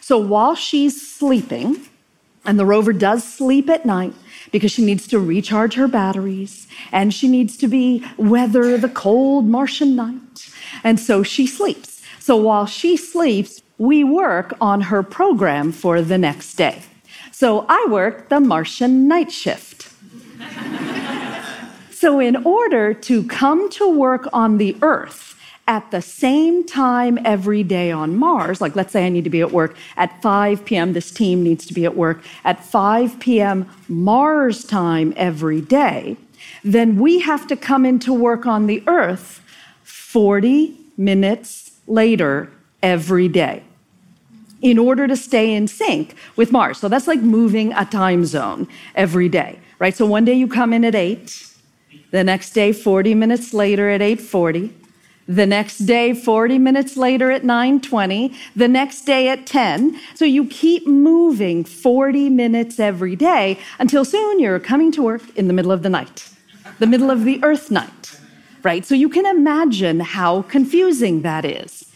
So while she's sleeping, and the rover does sleep at night because she needs to recharge her batteries and she needs to weather the cold Martian night. And so she sleeps. So while she sleeps, we work on her program for the next day. So I work the Martian night shift. So in order to come to work on the Earth at the same time every day on Mars, like let's say I need to be at work at 5 p.m., this team needs to be at work at 5 p.m. Mars time every day, then we have to come into work on the Earth 40 minutes later every day in order to stay in sync with Mars. So that's like moving a time zone every day, right? So one day you come in at 8, the next day 40 minutes later at 8:40, the next day 40 minutes later at 9:20, the next day at 10. So you keep moving 40 minutes every day until soon you're coming to work in the middle of the night, the middle of the Earth night, right? So you can imagine how confusing that is.